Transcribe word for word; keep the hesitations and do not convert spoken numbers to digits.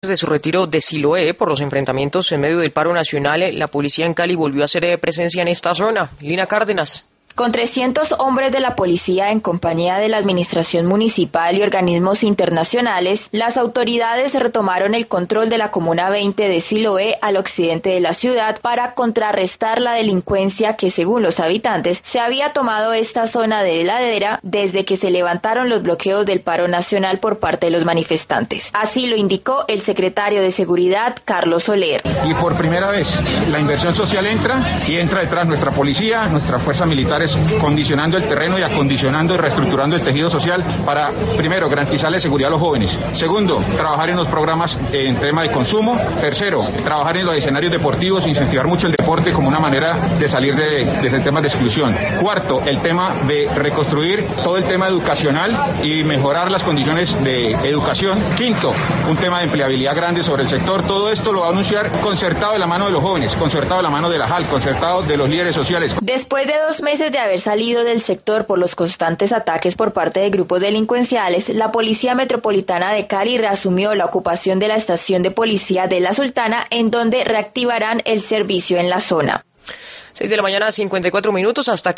Desde su retiro de Siloé por los enfrentamientos en medio del paro nacional, la policía en Cali volvió a hacer presencia en esta zona. Lina Cárdenas. Con trescientos hombres de la policía en compañía de la administración municipal y organismos internacionales, las autoridades retomaron el control de la Comuna veinte de Siloé al occidente de la ciudad para contrarrestar la delincuencia que, según los habitantes, se había tomado esta zona de ladera desde que se levantaron los bloqueos del paro nacional por parte de los manifestantes. Así lo indicó el secretario de Seguridad, Carlos Soler. Y por primera vez la inversión social entra y entra detrás nuestra policía, nuestras fuerzas militares, condicionando el terreno y acondicionando y reestructurando el tejido social para, primero, garantizarle seguridad a los jóvenes. Segundo, trabajar en los programas en tema de consumo. Tercero, trabajar en los escenarios deportivos, incentivar mucho el deporte como una manera de salir de, de ese tema de exclusión. Cuarto, el tema de reconstruir todo el tema educacional y mejorar las condiciones de educación. Quinto, un tema de empleabilidad grande sobre el sector. Todo esto lo va a anunciar concertado de la mano de los jóvenes, concertado de la mano de la J A L, concertado de los líderes sociales. Después de dos meses de haber salido del sector por los constantes ataques por parte de grupos delincuenciales, la Policía Metropolitana de Cali reasumió la ocupación de la estación de policía de La Sultana, en donde reactivarán el servicio en la zona. seis de la mañana, cincuenta y cuatro minutos, hasta aquí.